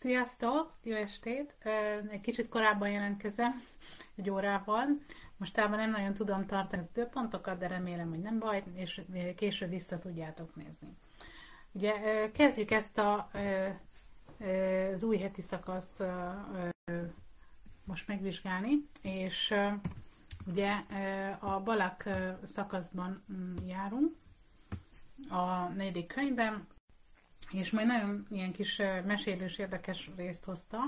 Sziasztok! Jó estét! Egy kicsit korábban jelentkezem, egy órával. Mostában nem nagyon tudom tartani az időpontokat, de remélem, hogy nem baj, és később vissza tudjátok nézni. Ugye kezdjük ezt az új heti szakaszt most megvizsgálni, és ugye a Balak szakaszban járunk a 4. könyvben, és majd nagyon ilyen kis mesélős, érdekes részt hoztam,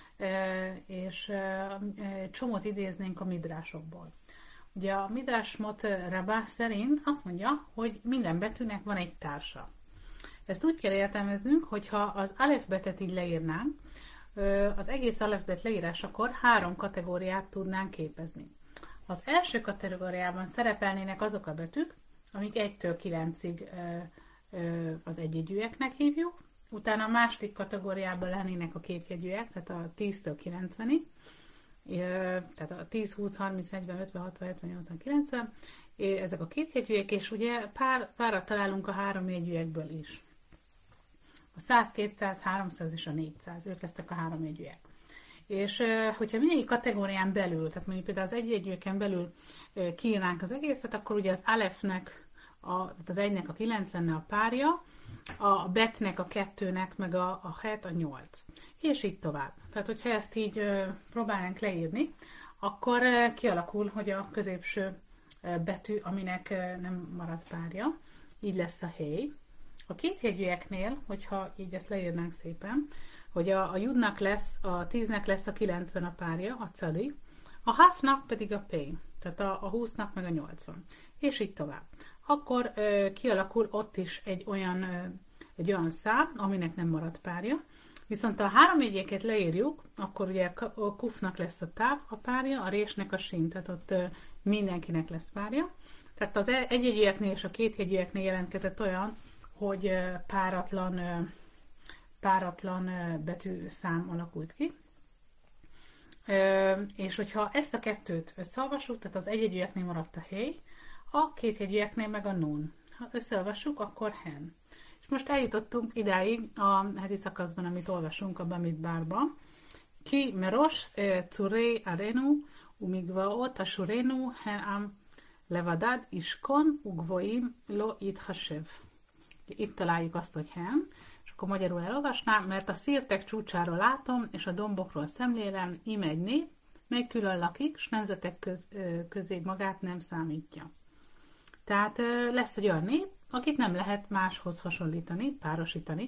és csomót idéznénk a midrásokból. Ugye a Midrashmot Rabbah szerint azt mondja, hogy minden betűnek van egy társa. Ezt úgy kell értelmeznünk, hogyha az alefbetet így leírnánk, az egész alefbet leírásakor 3 kategóriát tudnánk képezni. Az első kategóriában szerepelnének azok a betűk, amik 1-től 9-ig az egyjegyűeknek hívjuk, utána a második kategóriában lennének a kétjegyűek, tehát a 10-től 90-ig, tehát a 10, 20, 30, 40, 50, 60, 70, 80, 90, ezek a kétjegyűek, és ugye párat találunk a 3 jegyűekből is. A 100, 200, 300 és a 400, ők lesznek a 3 jegyűek. És hogyha mindegyik kategórián belül, tehát mondjuk például az egyjegyűeken belül kiírnánk az egészet, akkor ugye az alefnek, tehát az 1-nek a 9 lenne a párja, a betnek a 2-nek, meg a 7 a 8. És így tovább. Tehát, hogyha ezt így próbálnánk leírni, akkor kialakul, hogy a középső betű, aminek nem marad párja, így lesz a héj. A kétjegyűeknél, hogyha így ezt leírnánk szépen, hogy a judnak lesz, a 10-nek lesz a 90 a párja, a cadi, a hafnak pedig a pay, tehát a 20-nak meg a 80. És így tovább. Akkor kialakul ott is egy olyan szám, aminek nem marad párja. Viszont ha a 3 jegyeket leírjuk, akkor ugye a kufnak lesz a táv a párja, a résnek a sin, tehát ott mindenkinek lesz párja. Tehát az egyjegyűeknél és a kétjegyűeknél jelentkezett olyan, hogy páratlan betűszám alakult ki. És hogyha ezt a kettőt összeolvassuk, tehát az egyjegyűeknél maradt a héj, a kétjegyűeknél meg a nun. Ha összeolvassuk, akkor hen. És most eljutottunk idáig a heti szakaszban, amit olvasunk a Bamidbárban. Ki meros curé arenu umigvaot asurenu hen am levadad iskon ugvoim lo idhashev. Itt találjuk azt, hogy hen, és akkor magyarul elolvasnám, mert a szirtek csúcsáról látom, és a dombokról szemlélem, íme egy nép, mely külön lakik, s nemzetek közé magát nem számítja. Tehát lesz egy olyan nép, akit nem lehet máshoz hasonlítani, párosítani.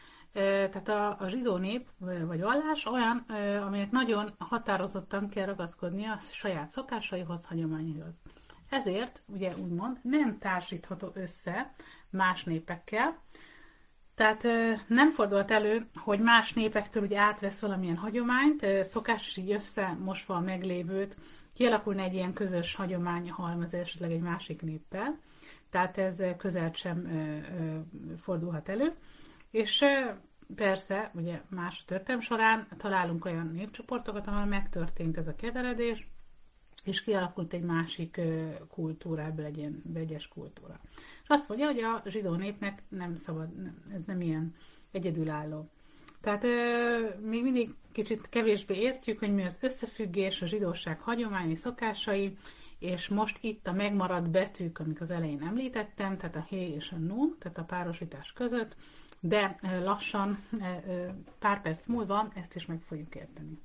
Tehát a zsidó nép vagy vallás olyan, aminek nagyon határozottan kell ragaszkodnia a saját szokásaihoz, hagyományaihoz. Ezért, ugye úgymond, nem társítható össze más népekkel. Tehát nem fordult elő, hogy más népektől ugye átvesz valamilyen hagyományt, szokás így összemosva a meglévőt, kialakulna egy ilyen közös hagyományhalmaz esetleg egy másik néppel. Tehát ez közel sem fordulhat elő. És persze, ugye más történelem során találunk olyan népcsoportokat, ahol megtörtént ez a keveredés, és kialakult egy másik kultúra, ebből egy ilyen vegyes kultúra. És azt mondja, hogy a zsidó népnek nem szabad, ez nem ilyen egyedülálló. Tehát még mindig kicsit kevésbé értjük, hogy mi az összefüggés, a zsidóság hagyományi szokásai, és most itt a megmaradt betűk, amik az elején említettem, tehát a hé és a nun, tehát a párosítás között, de lassan, pár perc múlva ezt is meg fogjuk érteni.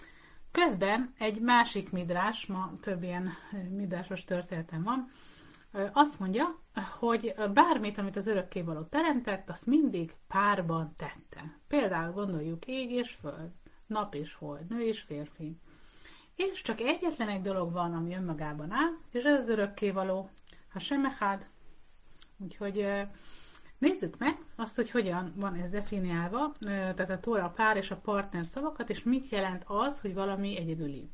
Közben egy másik midrás, ma több ilyen midrásos történetem van, azt mondja, hogy bármit, amit az örökkévaló teremtett, azt mindig párban tette. Például gondoljuk ég és föld, nap és hold, nő és férfi. És csak egyetlen egy dolog van, ami önmagában áll, és ez az örökkévaló, Hashem Echad. Úgyhogy nézzük meg azt, hogy hogyan van ez definiálva, tehát a Tóra, a pár és a partner szavakat, és mit jelent az, hogy valami egyedüli.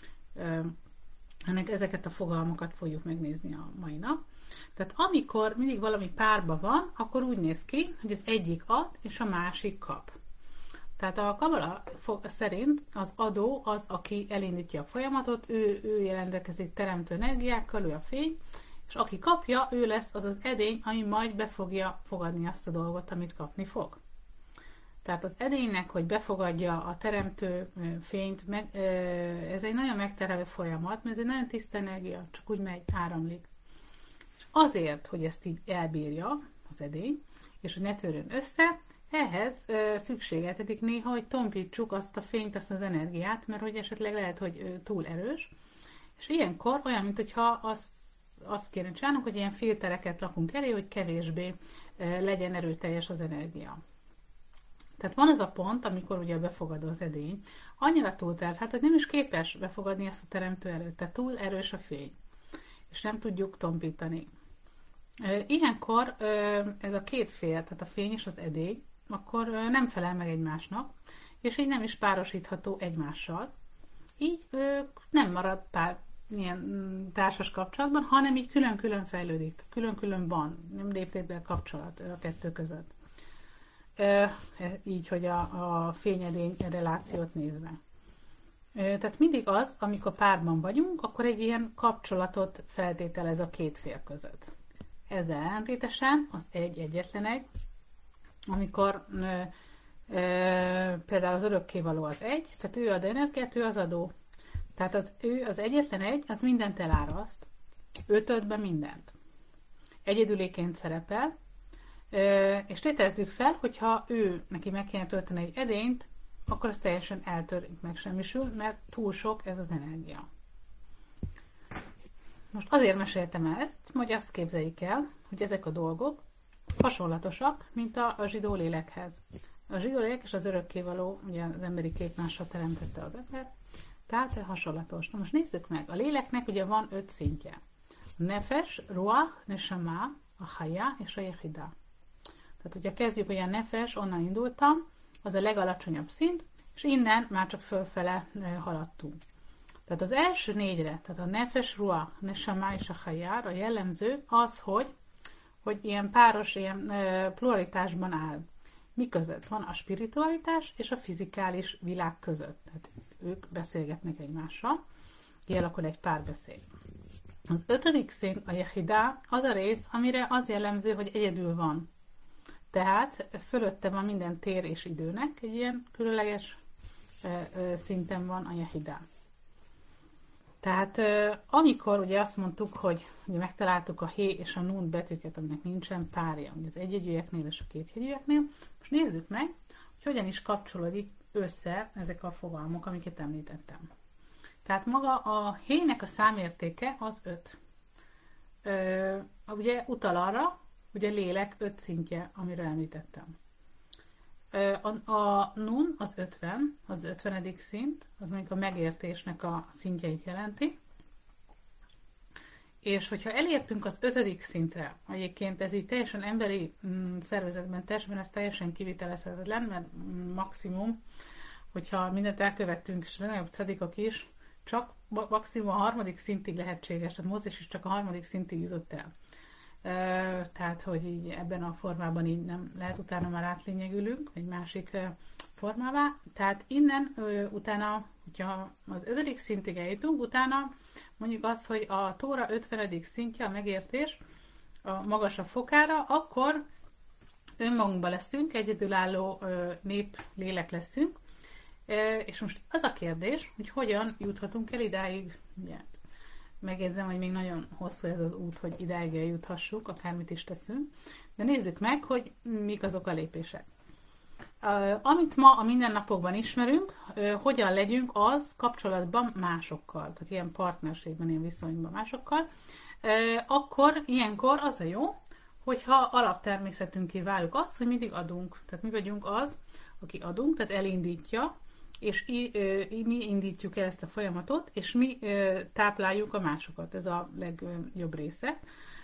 Ezeket a fogalmakat fogjuk megnézni a mai nap. Tehát amikor mindig valami párban van, akkor úgy néz ki, hogy az egyik ad, és a másik kap. Tehát a Kabala szerint az adó az, aki elindítja a folyamatot, ő rendelkezik teremtő energiákkal, ő a fény, és aki kapja, ő lesz az az edény, ami majd be fogja fogadni azt a dolgot, amit kapni fog. Tehát az edénynek, hogy befogadja a teremtő fényt, ez egy nagyon megterhelő folyamat, mert ez egy nagyon tiszta energia, csak úgy megy, áramlik. És azért, hogy ezt így elbírja az edény, és hogy ne törjön össze, ehhez szükségeltetik néha, hogy tompítsuk azt a fényt, azt az energiát, mert hogy esetleg lehet, hogy túl erős. És ilyenkor olyan, mintha azt kéne csinálnunk, hogy ilyen filtereket lakunk elé, hogy kevésbé legyen erőteljes az energia. Tehát van az a pont, amikor ugye befogadó az edény, annyira túlterhelt, hogy nem is képes befogadni ezt a teremtő erőt, tehát túl erős a fény, és nem tudjuk tompítani. Ilyenkor ez a két fél, tehát a fény és az edény, akkor nem felel meg egymásnak, és így nem is párosítható egymással. Így nem marad ilyen társas kapcsolatban, hanem így külön-külön fejlődik, tehát külön-külön van, nem lép be kapcsolat a kettő között. Így, hogy a fényedény relációt nézve. Tehát mindig az, amikor párban vagyunk, akkor egy ilyen kapcsolatot feltételez a két fél között. Ezzel ellentétesen az egyetlen egy, amikor például az örökkévaló az egy, tehát ő ad energiát, ő az adó. Tehát ő az egyetlen egy, az mindent eláraszt. Ő tölt be mindent. Egyedüléként szerepel, és tételezzük fel, hogyha neki meg kéne tölteni egy edényt, akkor az teljesen eltörik, megsemmisül, mert túl sok ez az energia. Most azért meséltem ezt, hogy azt képzeljük el, hogy ezek a dolgok hasonlatosak, mint a zsidó lélekhez. A zsidó lélek és az örökkévaló, ugye az emberi képmással teremtette az ember, tehát hasonlatos. Na most nézzük meg, a léleknek ugye van 5 szintje. A nefes, ruach, neshama, a haya és a jehida. Tehát, hogyha kezdjük, hogy a nefes, onnan indultam, az a legalacsonyabb szint, és innen már csak fölfele haladtunk. Tehát az első 4-re, tehát a nefes, ruach, neshama és a haya, a jellemző az, hogy ilyen páros, ilyen pluralitásban áll. Mi között van a spiritualitás és a fizikális világ között. Tehát ők beszélgetnek egymással, kialakul egy párbeszéd. Az 5. szint, a jehida, az a rész, amire az jellemző, hogy egyedül van. Tehát fölötte van minden tér és időnek, egy ilyen különleges szinten van a jehida. Tehát amikor ugye azt mondtuk, hogy ugye megtaláltuk a hé és a nun betűket, aminek nincsen párja, ugye az egyjegyűeknél és a kétjegyűeknél, most nézzük meg, hogy hogyan is kapcsolódik össze ezek a fogalmak, amiket említettem. Tehát maga a hének a számértéke az 5. Ugye utal arra, hogy a lélek 5 szintje, amiről említettem. A nun az 50, az 50. szint, az mondjuk a megértésnek a szintjeit jelenti. És hogyha elértünk az 5. szintre, egyébként ez így teljesen emberi szervezetben ez teljesen kivitelezhetetlen, mert maximum, hogyha mindent elkövettünk, és legnagyobb cedikok is, csak maximum a 3. szintig lehetséges, tehát Mózes is csak a 3. szintig jutott el. Tehát, hogy így ebben a formában így nem lehet, utána már átlényegülünk egy másik formává. Tehát innen utána, hogyha az 5. szintig eljutunk, utána mondjuk azt, hogy a Tóra 50. szintje, a megértés a magasabb fokára, akkor önmagunkban leszünk, egyedülálló nép, lélek leszünk. És most az a kérdés, hogy hogyan juthatunk el idáig. Megjegyzem, hogy még nagyon hosszú ez az út, hogy idáig eljuthassuk, akármit is teszünk. De nézzük meg, hogy mik azok a lépések. Amit ma a mindennapokban ismerünk, hogyan legyünk az kapcsolatban másokkal, tehát ilyen partnerségben, ilyen viszonyban másokkal, akkor ilyenkor az a jó, hogyha alaptermészetünké váljuk azt, hogy mindig adunk. Tehát mi vagyunk az, aki adunk, tehát elindítja, és mi indítjuk el ezt a folyamatot, és mi tápláljuk a másokat. Ez a legjobb része.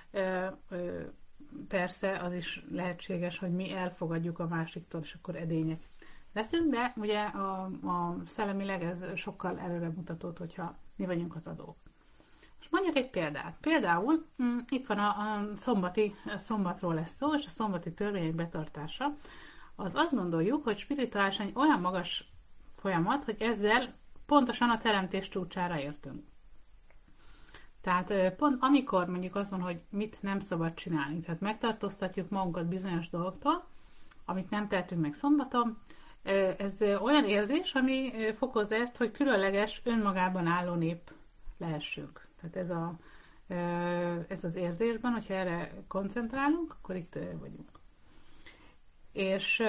Persze az is lehetséges, hogy mi elfogadjuk a másiktól, és akkor edények leszünk, de ugye a szellemileg ez sokkal előre mutatott, hogyha mi vagyunk az adók. Most mondjuk egy példát. Például itt van a szombatról lesz szó, és a szombati törvények betartása. Az azt gondoljuk, hogy spirituálisan egy olyan magas folyamat, hogy ezzel pontosan a teremtés csúcsára értünk. Tehát pont amikor mondjuk azt van, hogy mit nem szabad csinálni, tehát megtartóztatjuk magunkat bizonyos dolgoktól, amit nem tehetünk meg szombaton, Ez olyan érzés, ami fokozza ezt, hogy különleges, önmagában álló nép lehessünk. Tehát ez az érzésben, hogyha erre koncentrálunk, akkor itt vagyunk. És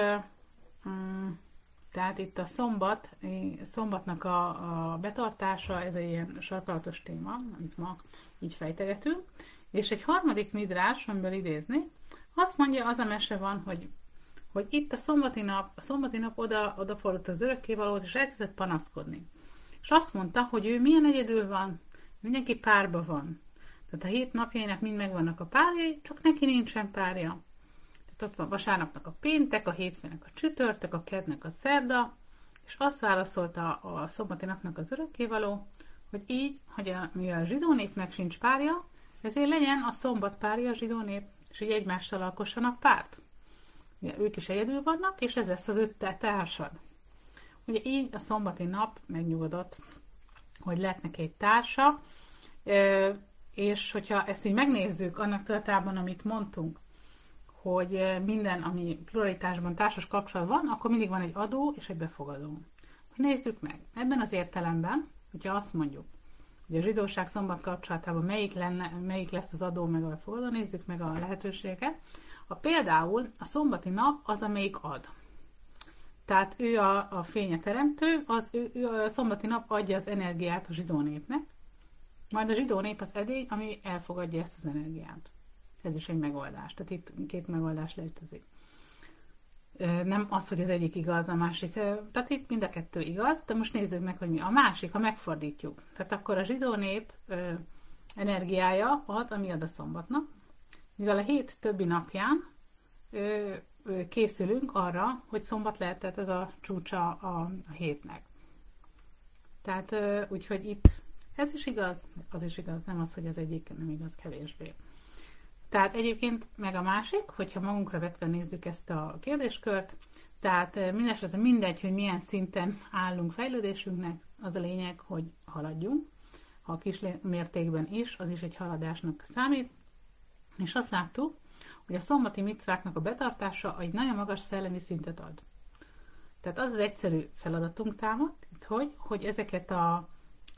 tehát itt a szombatnak a betartása, ez egy ilyen sarkalatos téma, amit ma így fejtegetünk. És egy harmadik midrás, amiből idézni, azt mondja, az a mese van, hogy itt a szombati nap odafordult az örökkévalóhoz, és elkezdett panaszkodni. És azt mondta, hogy ő milyen egyedül van, mindenki párba van. Tehát a 7 napjainak mind megvannak a párjai, csak neki nincsen párja. Tehát ott van vasárnapnak a péntek, a hétfőnek a csütörtök, a kednek a szerda, és azt válaszolta a szombati napnak az örökkévaló, hogy így, hogy mivel a zsidó népnek sincs párja, ezért legyen a szombat párja a zsidó nép, és így egymással alkossanak párt. Ugye, ők is egyedül vannak, és ez lesz az 5 társad. Ugye így a szombati nap megnyugodott, hogy lett neki egy társa, és hogyha ezt így megnézzük annak tudatában, amit mondtunk, hogy minden, ami pluralitásban társas kapcsolat van, akkor mindig van egy adó és egy befogadó. Nézzük meg. Ebben az értelemben, hogyha azt mondjuk, hogy a zsidóság szombat kapcsolatában melyik lesz az adó meg a befogadó, nézzük meg a lehetőséget. Például a szombati nap az, amelyik ad. Tehát ő a fénye teremtő, ő a szombati nap adja az energiát a zsidó népnek, majd a zsidó nép az edény, ami elfogadja ezt az energiát. Ez is egy megoldás. Tehát itt 2 megoldás létezik. Nem az, hogy az egyik igaz, a másik. Tehát itt mind a 2 igaz, de most nézzük meg, hogy mi a másik, ha megfordítjuk. Tehát akkor a zsidó nép energiája az, ami ad a szombatnak, mivel a 7 többi napján készülünk arra, hogy szombat lehet, tehát ez a csúcsa a hétnek. Tehát úgyhogy itt ez is igaz, az is igaz, nem az, hogy az egyik nem igaz kevésbé. Tehát egyébként meg a másik, hogyha magunkra vetve nézzük ezt a kérdéskört, tehát mindesetre mindegy, hogy milyen szinten állunk fejlődésünknek, az a lényeg, hogy haladjunk, ha a kis mértékben is, az is egy haladásnak számít, és azt láttuk, hogy a szombati micváknak a betartása egy nagyon magas szellemi szintet ad. Tehát az egyszerű feladatunk támadt, hogy ezeket a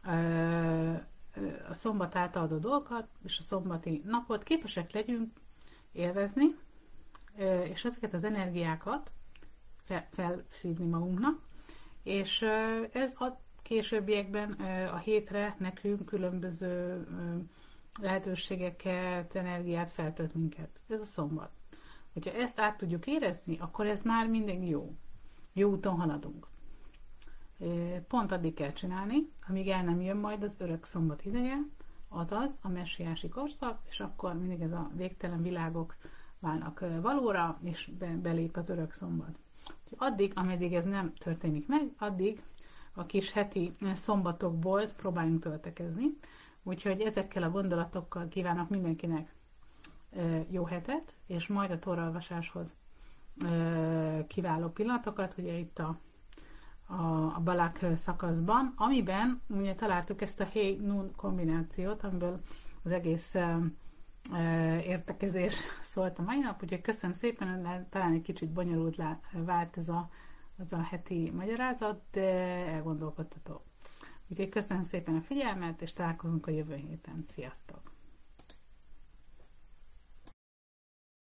szombat által adott dolgokat és a szombati napot képesek legyünk élvezni, és ezeket az energiákat felszívni magunknak, és ez a későbbiekben a hétre nekünk különböző lehetőségeket, energiát feltölt minket. Ez a szombat. Hogyha ezt át tudjuk érezni, akkor ez már minden jó. Jó úton haladunk. Pont addig kell csinálni, amíg el nem jön majd az örök szombat ideje, azaz a messiási korszak, és akkor mindig ez a végtelen világok válnak valóra, és belép az örök szombat. Addig, ameddig ez nem történik meg, addig a kis heti szombatokból próbáljunk töltekezni. Úgyhogy ezekkel a gondolatokkal kívánok mindenkinek jó hetet, és majd a tóraolvasáshoz kiváló pillanatokat, ugye itt a Balák szakaszban, amiben ugye találtuk ezt a Hey-Nun kombinációt, amiből az egész értekezés szólt a mai nap, úgyhogy köszönöm szépen, talán egy kicsit bonyolult vált ez a heti magyarázat, de elgondolkodtató. Úgyhogy köszönöm szépen a figyelmet, és találkozunk a jövő héten. Sziasztok!